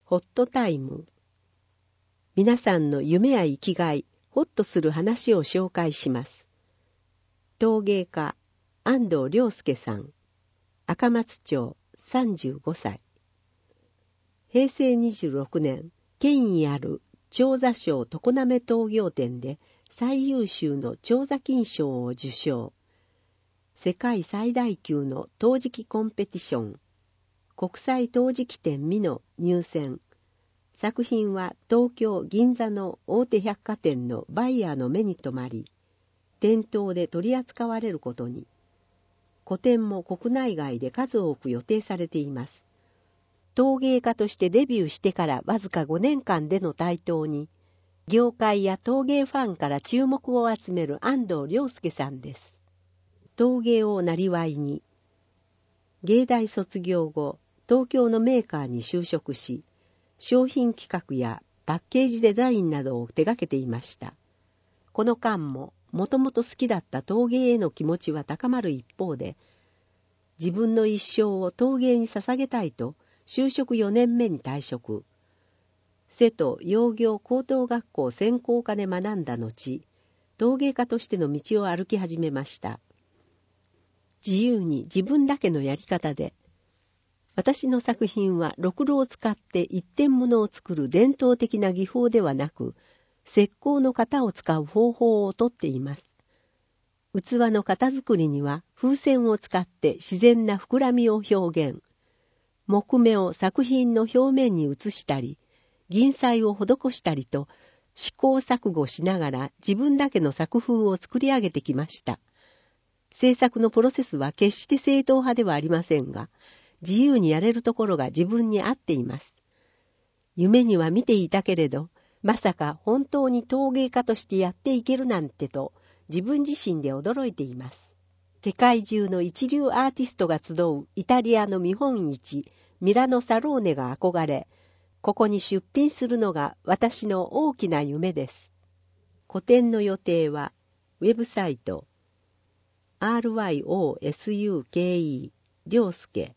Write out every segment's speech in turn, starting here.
ホットタイム。皆さんの夢や生きがい、ホッとする話を紹介します。陶芸家、安藤亮介さん。赤松町、35歳。平成26年、権威ある長座賞常滑陶業展で最優秀の長座金賞を受賞。世界最大級の陶磁器コンペティション、国際陶磁器展美の入選。作品は東京銀座の大手百貨店のバイヤーの目に留まり、店頭で取り扱われることに。個展も国内外で数多く予定されています。陶芸家としてデビューしてからわずか5年間での台頭に、業界や陶芸ファンから注目を集める安藤亮介さんです。陶芸をなりわいに、芸大卒業後、東京のメーカーに就職し、商品企画やパッケージデザインなどを手掛けていました。この間も、もともと好きだった陶芸への気持ちは高まる一方で、自分の一生を陶芸に捧げたいと、就職4年目に退職。瀬戸窯業高等学校専攻科で学んだ後、陶芸家としての道を歩き始めました。自由に自分だけのやり方で、私の作品はろくろを使って一点物を作る伝統的な技法ではなく、石膏の型を使う方法をとっています。器の型作りには風船を使って自然な膨らみを表現。木目を作品の表面に移したり、銀彩を施したりと試行錯誤しながら自分だけの作風を作り上げてきました。制作のプロセスは決して正統派ではありませんが、自由にやれるところが自分に合っています。夢には見ていたけれど、まさか本当に陶芸家としてやっていけるなんてと自分自身で驚いています。世界中の一流アーティストが集うイタリアの見本市、ミラノサローネが憧れ、ここに出品するのが私の大きな夢です。個展の予定は、ウェブサイト、ryosuke 亮介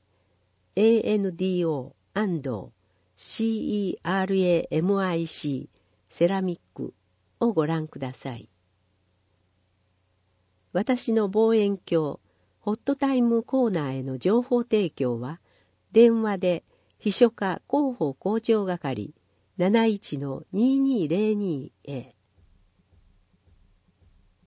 ando 安藤 ceramic セラミックをご覧ください。私の望遠鏡ホットタイムコーナーへの情報提供は電話で秘書課広報広聴係 71-2202 へ。